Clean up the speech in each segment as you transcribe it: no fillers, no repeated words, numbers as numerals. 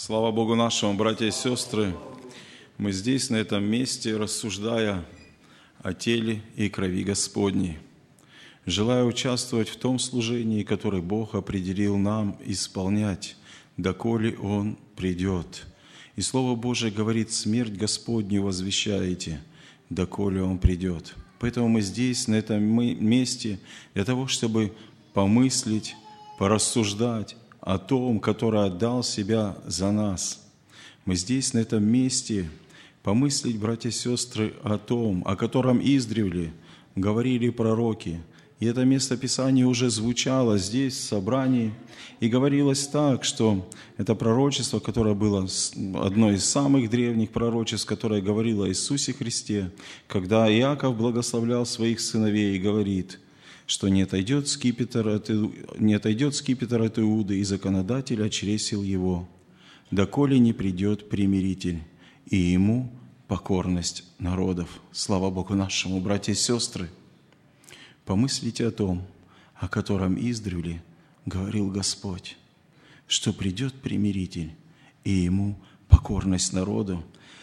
Слава Богу нашему, братья и сестры! Мы здесь, на этом месте, рассуждая о теле и крови Господней. Желаю участвовать в том служении, которое Бог определил нам исполнять, доколе Он придет. И Слово Божие говорит: смерть Господню возвещаете, доколе Он придет. Поэтому мы здесь, на этом месте, для того, чтобы помыслить, порассуждать о том, который отдал себя за нас. Мы здесь, на этом месте, помыслить, братья и сестры, о том, о котором издревле говорили пророки. И это место Писания уже звучало здесь, в собрании, и говорилось так, что это пророчество, которое было одно из самых древних пророчеств, которое говорило о Иисусе Христе, когда Иаков благословлял своих сыновей и говорит, что не отойдет скипетр от Иуды, и законодатель очресил его, доколе не придет примиритель, и ему покорность народов. Слава Богу нашему, братья и сестры! Помыслите о том, о котором издревле говорил Господь, что придет примиритель, и ему покорность народу.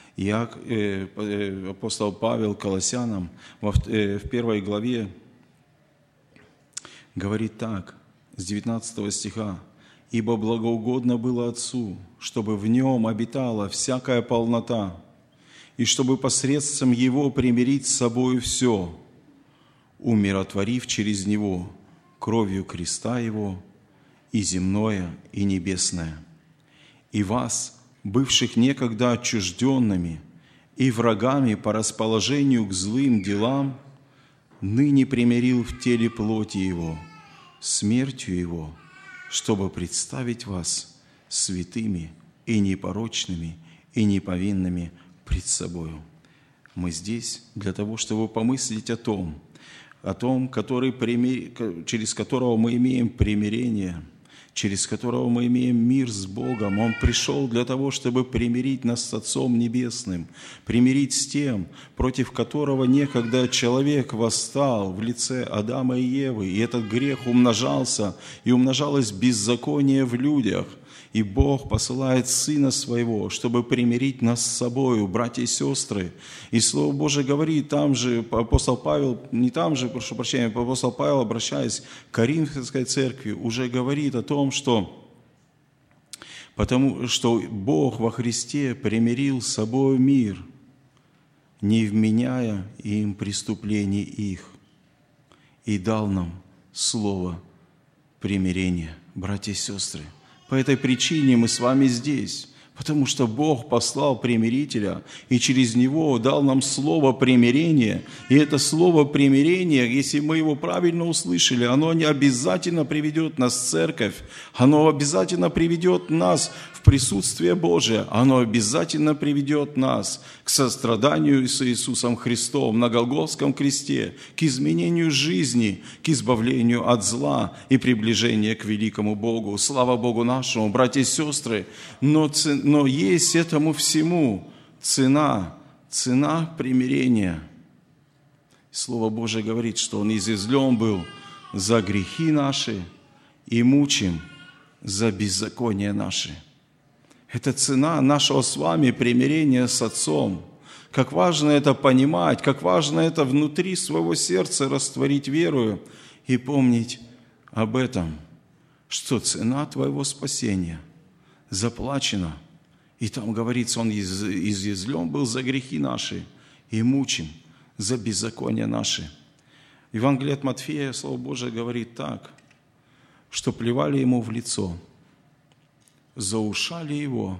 Апостол Павел Колоссянам в 1 главе говорит так, с 19 стиха: «Ибо благоугодно было Отцу, чтобы в Нем обитала всякая полнота, и чтобы посредством Его примирить с собою все, умиротворив через Него кровью креста Его и земное, и небесное. И вас, бывших некогда отчужденными и врагами по расположению к злым делам, ныне примирил в теле плоти Его, смертью Его, чтобы представить вас святыми и непорочными и неповинными пред собою». Мы здесь для того, чтобы помыслить о том, через которого мы имеем примирение, через которого мы имеем мир с Богом. Он пришел для того, чтобы примирить нас с Отцом Небесным, примирить с тем, против которого некогда человек восстал в лице Адама и Евы, и этот грех умножался, и умножалось беззаконие в людях. И Бог посылает Сына Своего, чтобы примирить нас с собою, братья и сестры. И Слово Божие говорит, там же апостол Павел, апостол Павел, обращаясь к Коринфянской церкви, уже говорит о том, что потому что Бог во Христе примирил с собой мир, не вменяя им преступлений их, и дал нам слово примирения, братья и сестры. По этой причине мы с вами здесь, потому что Бог послал примирителя и через него дал нам слово примирения. И это слово примирения, если мы его правильно услышали, оно не обязательно приведет нас в церковь, оно обязательно приведет нас в присутствие Божие, оно обязательно приведет нас к состраданию с Иисусом Христом на Голгофском кресте, к изменению жизни, к избавлению от зла и приближению к великому Богу. Слава Богу нашему, братья и сестры! Но есть этому всему цена примирения. Слово Божие говорит, что Он изъязвлен был за грехи наши и мучим за беззакония наши. Это цена нашего с вами примирения с Отцом. Как важно это понимать, как важно это внутри своего сердца растворить верою и помнить об этом, что цена твоего спасения заплачена. И там говорится, Он изъязвлен был за грехи наши и мучим за беззакония наши. Евангелие от Матфея, Слово Божие говорит так, что плевали Ему в лицо, заушали Его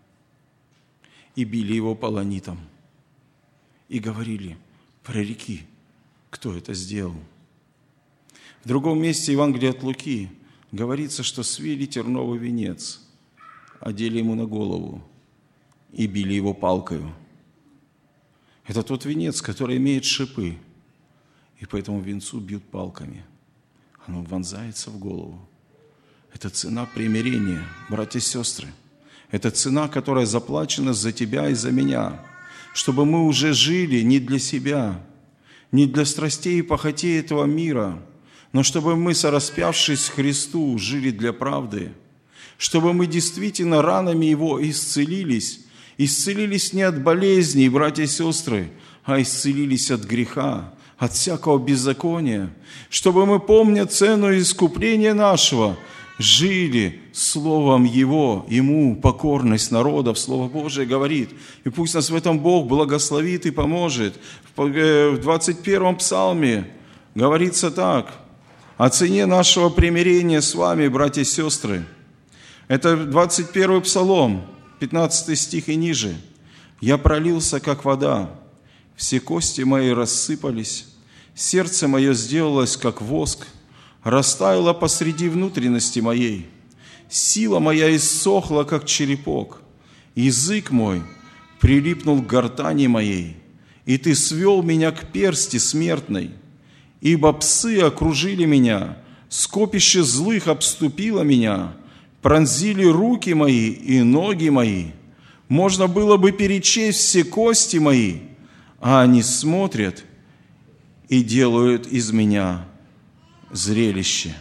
и били Его полонитом. И говорили: прореки, кто это сделал. В другом месте Евангелия от Луки говорится, что свили терновый венец, одели Ему на голову и били Его палкою. Это тот венец, который имеет шипы, и по этому венцу бьют палками. Оно вонзается в голову. Это цена примирения, братья и сестры. Это цена, которая заплачена за тебя и за меня, чтобы мы уже жили не для себя, не для страстей и похотей этого мира, но чтобы мы, сораспявшись Христу, жили для правды, чтобы мы действительно ранами Его исцелились. Исцелились не от болезней, братья и сестры, а исцелились от греха, от всякого беззакония, чтобы мы, помня цену искупления нашего, жили Словом Его, Ему покорность народов. Слово Божие говорит. И пусть нас в этом Бог благословит и поможет. В 21-м псалме говорится так: о цене нашего примирения с вами, братья и сестры. Это 21-й псалом, 15 стих и ниже. «Я пролился, как вода, все кости мои рассыпались, сердце мое сделалось, как воск, растаяло посреди внутренности моей. Сила моя иссохла, как черепок, язык мой прилипнул к гортани моей, и ты свел меня к персти смертной. Ибо псы окружили меня, скопище злых обступило меня, пронзили руки мои и ноги мои. Можно было бы перечесть все кости мои, а они смотрят и делают из меня зрелище».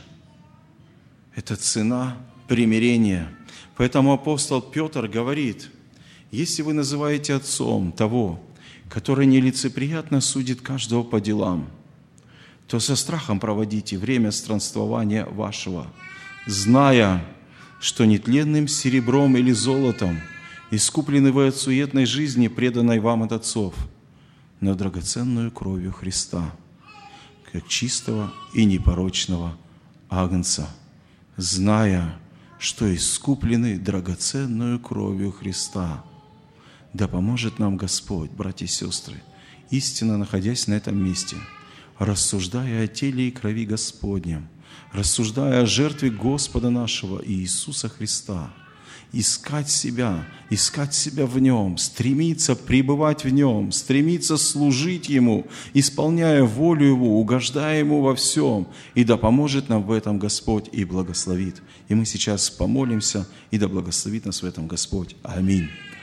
Это цена примирения. Поэтому апостол Петр говорит: если вы называете отцом того, который нелицеприятно судит каждого по делам, то со страхом проводите время странствования вашего, зная, что нетленным серебром или золотом искуплены вы от суетной жизни, преданной вам от отцов, но драгоценную кровью Христа, как чистого и непорочного агнца, зная, что искуплены драгоценную кровью Христа. Да поможет нам Господь, братья и сестры, истинно находясь на этом месте, рассуждая о теле и крови Господнем, рассуждая о жертве Господа нашего Иисуса Христа, искать себя в Нем, стремиться пребывать в Нем, стремиться служить Ему, исполняя волю Его, угождая Ему во всем. И да поможет нам в этом Господь и благословит. И мы сейчас помолимся, и да благословит нас в этом Господь. Аминь.